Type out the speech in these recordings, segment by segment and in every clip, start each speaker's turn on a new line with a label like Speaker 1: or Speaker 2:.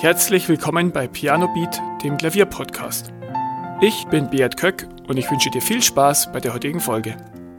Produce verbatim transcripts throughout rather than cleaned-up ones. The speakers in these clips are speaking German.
Speaker 1: Herzlich willkommen bei Piano Beat, dem Klavierpodcast. Ich bin Beat Köck und ich wünsche dir viel Spaß bei der heutigen Folge.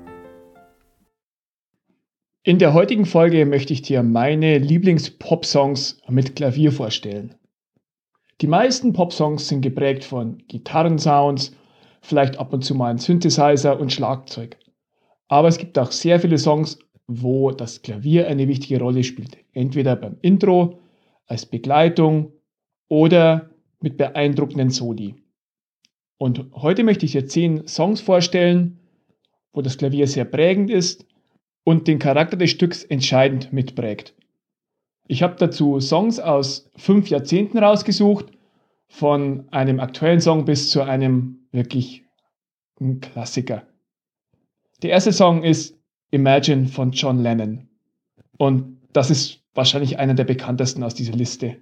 Speaker 1: In der heutigen Folge möchte ich dir meine Lieblings-Pop-Songs mit Klavier vorstellen. Die meisten Pop-Songs sind geprägt von Gitarrensounds, vielleicht ab und zu mal ein Synthesizer und Schlagzeug. Aber es gibt auch sehr viele Songs, wo das Klavier eine wichtige Rolle spielt. Entweder beim Intro, als Begleitung oder mit beeindruckenden Soli. Und heute möchte ich dir zehn Songs vorstellen, wo das Klavier sehr prägend ist und den Charakter des Stücks entscheidend mitprägt. Ich habe dazu Songs aus fünf Jahrzehnten rausgesucht, von einem aktuellen Song bis zu einem wirklich Klassiker. Der erste Song ist Imagine von John Lennon. Und das ist wahrscheinlich einer der bekanntesten aus dieser Liste.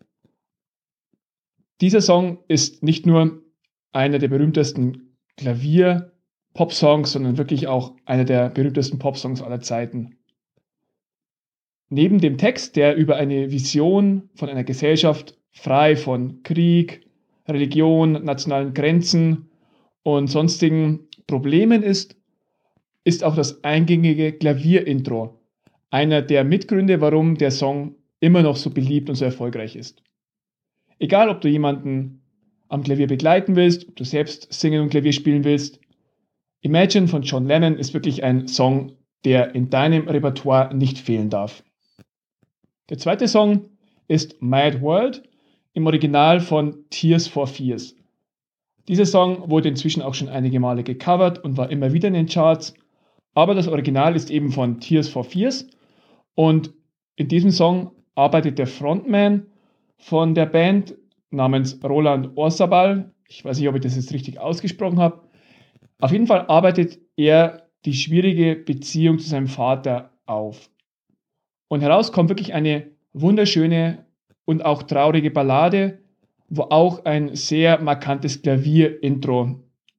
Speaker 1: Dieser Song ist nicht nur einer der berühmtesten Klavier-Pop-Songs, sondern wirklich auch einer der berühmtesten Pop-Songs aller Zeiten. Neben dem Text, der über eine Vision von einer Gesellschaft frei von Krieg, Religion, nationalen Grenzen und sonstigen Problemen ist, ist auch das eingängige Klavierintro einer der Mitgründe, warum der Song immer noch so beliebt und so erfolgreich ist. Egal, ob du jemanden am Klavier begleiten willst, ob du selbst singen und Klavier spielen willst, Imagine von John Lennon ist wirklich ein Song, der in deinem Repertoire nicht fehlen darf. Der zweite Song ist Mad World, im Original von Tears for Fears. Dieser Song wurde inzwischen auch schon einige Male gecovert und war immer wieder in den Charts, aber das Original ist eben von Tears for Fears und in diesem Song arbeitet der Frontman von der Band namens Roland Orzabal, ich weiß nicht, ob ich das jetzt richtig ausgesprochen habe, auf jeden Fall arbeitet er die schwierige Beziehung zu seinem Vater auf. Und heraus kommt wirklich eine wunderschöne und auch traurige Ballade, wo auch ein sehr markantes Klavier-Intro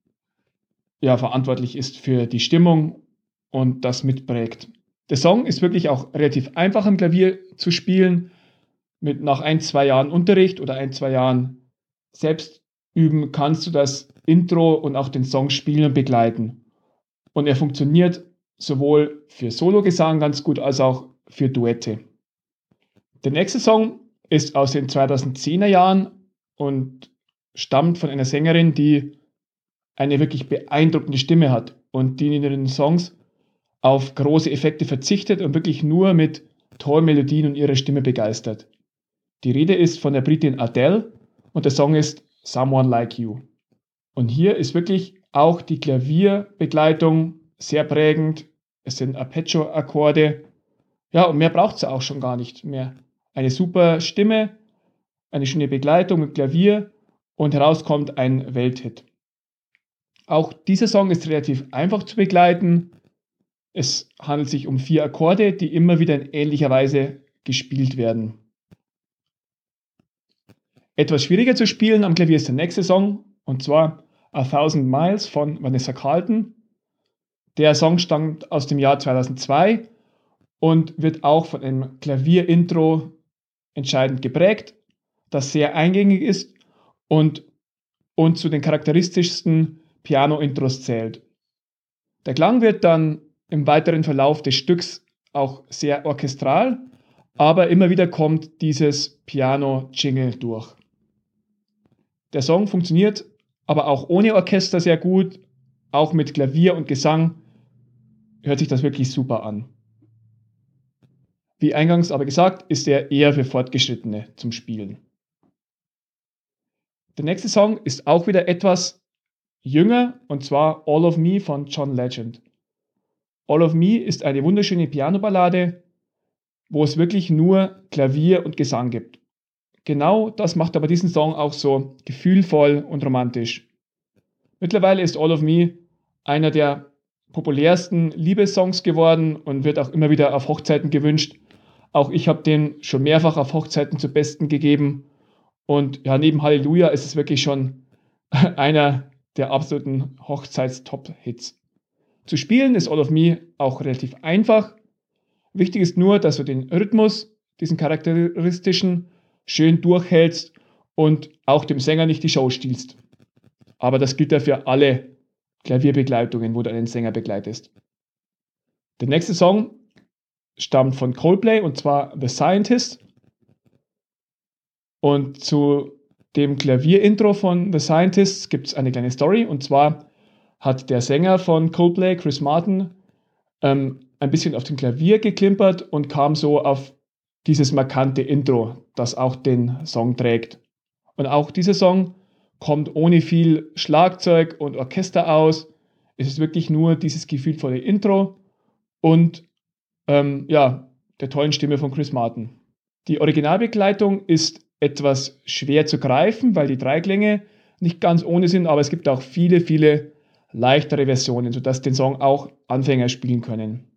Speaker 1: ja, verantwortlich ist für die Stimmung und das mitprägt. Der Song ist wirklich auch relativ einfach am Klavier zu spielen. Mit nach ein, zwei Jahren Unterricht oder ein, zwei Jahren Selbstüben kannst du das Intro und auch den Song spielen und begleiten. Und er funktioniert sowohl für Sologesang ganz gut als auch für Duette. Der nächste Song ist aus den zweitausendzehner Jahren und stammt von einer Sängerin, die eine wirklich beeindruckende Stimme hat und die in ihren Songs auf große Effekte verzichtet und wirklich nur mit tollen Melodien und ihrer Stimme begeistert. Die Rede ist von der Britin Adele und der Song ist Someone Like You. Und hier ist wirklich auch die Klavierbegleitung sehr prägend. Es sind Arpeggio-Akkorde. Ja, und mehr braucht es auch schon gar nicht mehr. Eine super Stimme, eine schöne Begleitung mit Klavier und heraus kommt ein Welthit. Auch dieser Song ist relativ einfach zu begleiten. Es handelt sich um vier Akkorde, die immer wieder in ähnlicher Weise gespielt werden. Etwas schwieriger zu spielen am Klavier ist der nächste Song, und zwar A Thousand Miles von Vanessa Carlton. Der Song stammt aus dem Jahr zweitausendzwei und wird auch von einem Klavierintro entscheidend geprägt, das sehr eingängig ist und, und zu den charakteristischsten Piano-Intros zählt. Der Klang wird dann im weiteren Verlauf des Stücks auch sehr orchestral, aber immer wieder kommt dieses Piano-Jingle durch. Der Song funktioniert aber auch ohne Orchester sehr gut, auch mit Klavier und Gesang hört sich das wirklich super an. Wie eingangs aber gesagt, ist er eher für Fortgeschrittene zum Spielen. Der nächste Song ist auch wieder etwas jünger, und zwar All of Me von John Legend. All of Me ist eine wunderschöne Pianoballade, wo es wirklich nur Klavier und Gesang gibt. Genau das macht aber diesen Song auch so gefühlvoll und romantisch. Mittlerweile ist All of Me einer der populärsten Liebessongs geworden und wird auch immer wieder auf Hochzeiten gewünscht. Auch ich habe den schon mehrfach auf Hochzeiten zu Besten gegeben. Und ja, neben Halleluja ist es wirklich schon einer der absoluten Hochzeits-Top-Hits. Zu spielen ist All of Me auch relativ einfach. Wichtig ist nur, dass du den Rhythmus, diesen charakteristischen, schön durchhältst und auch dem Sänger nicht die Show stiehlst. Aber das gilt ja für alle Klavierbegleitungen, wo du einen Sänger begleitest. Der nächste Song stammt von Coldplay und zwar The Scientist. Und zu dem Klavierintro von The Scientist gibt es eine kleine Story. Und zwar hat der Sänger von Coldplay, Chris Martin, ähm, ein bisschen auf dem Klavier geklimpert und kam so auf dieses markante Intro, das auch den Song trägt. Und auch dieser Song kommt ohne viel Schlagzeug und Orchester aus. Es ist wirklich nur dieses gefühlvolle Intro und ähm, ja, der tollen Stimme von Chris Martin. Die Originalbegleitung ist etwas schwer zu greifen, weil die Dreiklänge nicht ganz ohne sind, aber es gibt auch viele, viele leichtere Versionen, sodass den Song auch Anfänger spielen können.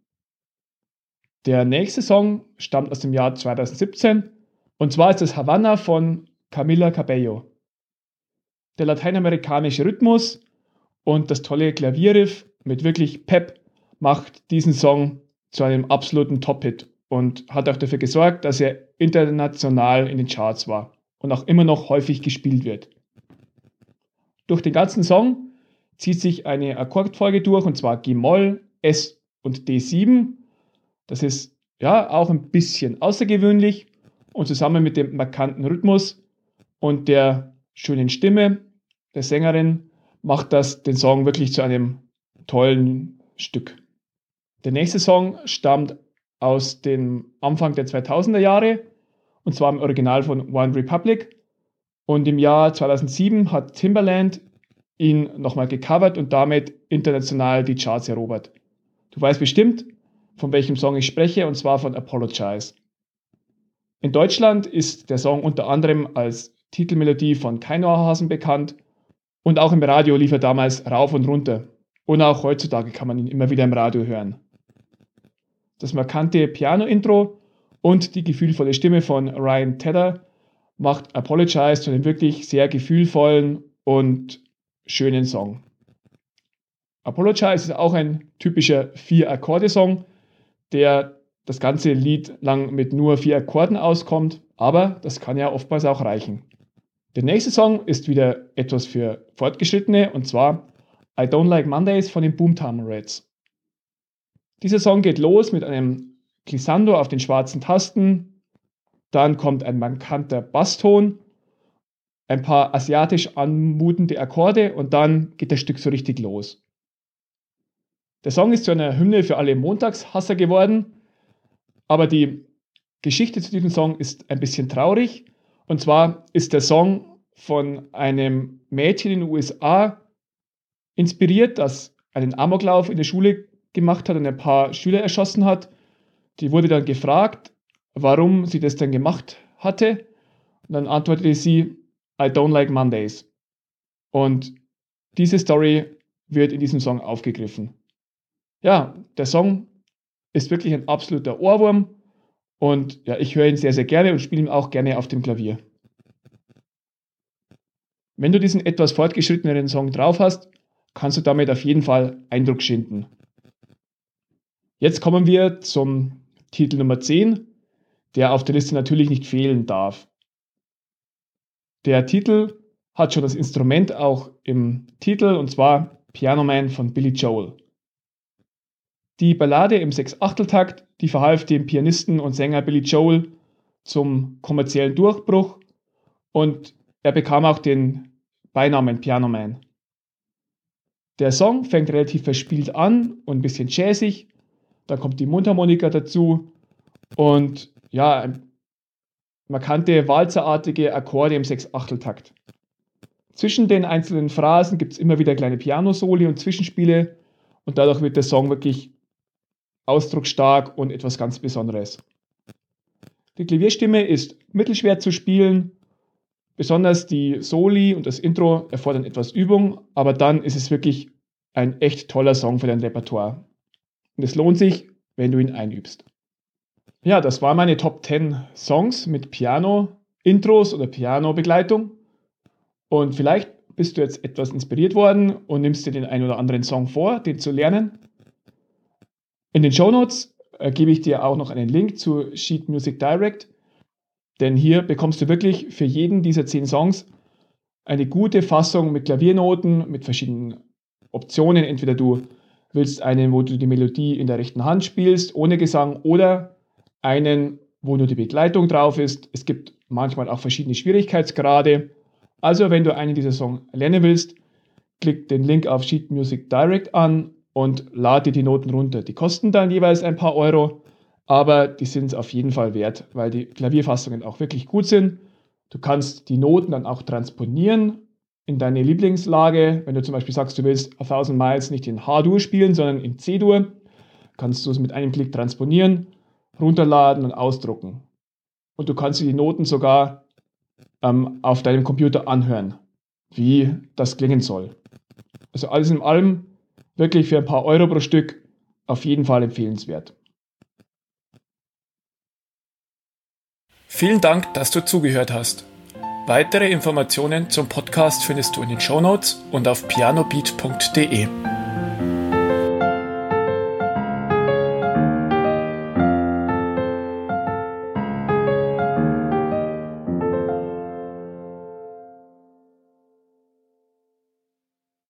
Speaker 1: Der nächste Song stammt aus dem Jahr zweitausendsiebzehn und zwar ist das Havana von Camila Cabello. Der lateinamerikanische Rhythmus und das tolle Klavierriff mit wirklich Pep macht diesen Song zu einem absoluten Top-Hit und hat auch dafür gesorgt, dass er international in den Charts war und auch immer noch häufig gespielt wird. Durch den ganzen Song zieht sich eine Akkordfolge durch, und zwar G-Moll, S und D sieben. Das ist ja auch ein bisschen außergewöhnlich und zusammen mit dem markanten Rhythmus und der schönen Stimme der Sängerin macht das den Song wirklich zu einem tollen Stück. Der nächste Song stammt aus dem Anfang der zweitausender Jahre und zwar im Original von One Republic und im Jahr zweitausendsieben hat Timbaland ihn nochmal gecovert und damit international die Charts erobert. Du weißt bestimmt, von welchem Song ich spreche, und zwar von Apologize. In Deutschland ist der Song unter anderem als Titelmelodie von Kein Ohrhasen bekannt und auch im Radio lief er damals rauf und runter. Und auch heutzutage kann man ihn immer wieder im Radio hören. Das markante Piano-Intro und die gefühlvolle Stimme von Ryan Tedder macht Apologize zu einem wirklich sehr gefühlvollen und schönen Song. Apologize ist auch ein typischer Vier-Akkorde-Song, der das ganze Lied lang mit nur vier Akkorden auskommt, aber das kann ja oftmals auch reichen. Der nächste Song ist wieder etwas für Fortgeschrittene und zwar I Don't Like Mondays von den Boomtown Rats. Dieser Song geht los mit einem Glissando auf den schwarzen Tasten, dann kommt ein markanter Basston, ein paar asiatisch anmutende Akkorde und dann geht das Stück so richtig los. Der Song ist zu einer Hymne für alle Montagshasser geworden, aber die Geschichte zu diesem Song ist ein bisschen traurig. Und zwar ist der Song von einem Mädchen in den U S A inspiriert, das einen Amoklauf in der Schule gemacht hat und ein paar Schüler erschossen hat. Die wurde dann gefragt, warum sie das denn gemacht hatte. Und dann antwortete sie, I don't like Mondays. Und diese Story wird in diesem Song aufgegriffen. Ja, der Song ist wirklich ein absoluter Ohrwurm und ja, ich höre ihn sehr, sehr gerne und spiele ihn auch gerne auf dem Klavier. Wenn du diesen etwas fortgeschritteneren Song drauf hast, kannst du damit auf jeden Fall Eindruck schinden. Jetzt kommen wir zum Titel Nummer zehn, der auf der Liste natürlich nicht fehlen darf. Der Titel hat schon das Instrument auch im Titel und zwar Piano Man von Billy Joel. Die Ballade im Sechs-Achtel-Takt, die verhalf dem Pianisten und Sänger Billy Joel zum kommerziellen Durchbruch und er bekam auch den Beinamen Piano Man. Der Song fängt relativ verspielt an und ein bisschen jazzig, dann kommt die Mundharmonika dazu und ja, markante walzerartige Akkorde im Sechs-Achtel-Takt. Zwischen den einzelnen Phrasen gibt es immer wieder kleine Pianosoli und Zwischenspiele und dadurch wird der Song wirklich ausdrucksstark und etwas ganz Besonderes. Die Klavierstimme ist mittelschwer zu spielen, besonders die Soli und das Intro erfordern etwas Übung, aber dann ist es wirklich ein echt toller Song für dein Repertoire. Und es lohnt sich, wenn du ihn einübst. Ja, das waren meine Top zehn Songs mit Piano-Intros oder Piano-Begleitung. Und vielleicht bist du jetzt etwas inspiriert worden und nimmst dir den einen oder anderen Song vor, den zu lernen. In den Shownotes äh, gebe ich dir auch noch einen Link zu Sheet Music Direct. Denn hier bekommst du wirklich für jeden dieser zehn Songs eine gute Fassung mit Klaviernoten, mit verschiedenen Optionen. Entweder du willst einen, wo du die Melodie in der rechten Hand spielst, ohne Gesang, oder einen, wo nur die Begleitung drauf ist. Es gibt manchmal auch verschiedene Schwierigkeitsgrade. Also wenn du einen dieser Songs lernen willst, klick den Link auf Sheet Music Direct an und lade dir die Noten runter. Die kosten dann jeweils ein paar Euro, aber die sind es auf jeden Fall wert, weil die Klavierfassungen auch wirklich gut sind. Du kannst die Noten dann auch transponieren in deine Lieblingslage. Wenn du zum Beispiel sagst, du willst A Thousand Miles nicht in H-Dur spielen, sondern in C-Dur, kannst du es mit einem Klick transponieren, runterladen und ausdrucken. Und du kannst dir die Noten sogar ähm, auf deinem Computer anhören, wie das klingen soll. Also alles in allem wirklich für ein paar Euro pro Stück auf jeden Fall empfehlenswert.
Speaker 2: Vielen Dank, dass du zugehört hast. Weitere Informationen zum Podcast findest du in den Shownotes und auf pianobeat punkt de.